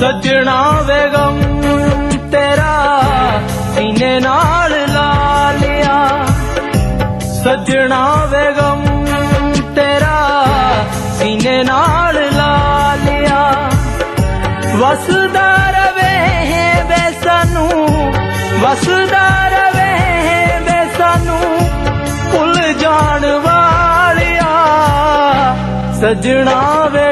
सजना वे गम तेरा सीने नाल ला लिया, सजना वे गम तेरा सीने नाल ला लिया। वसदा रवे वे सानू, वसदा रवे वे सानू भुल जान वालिया। सजना वे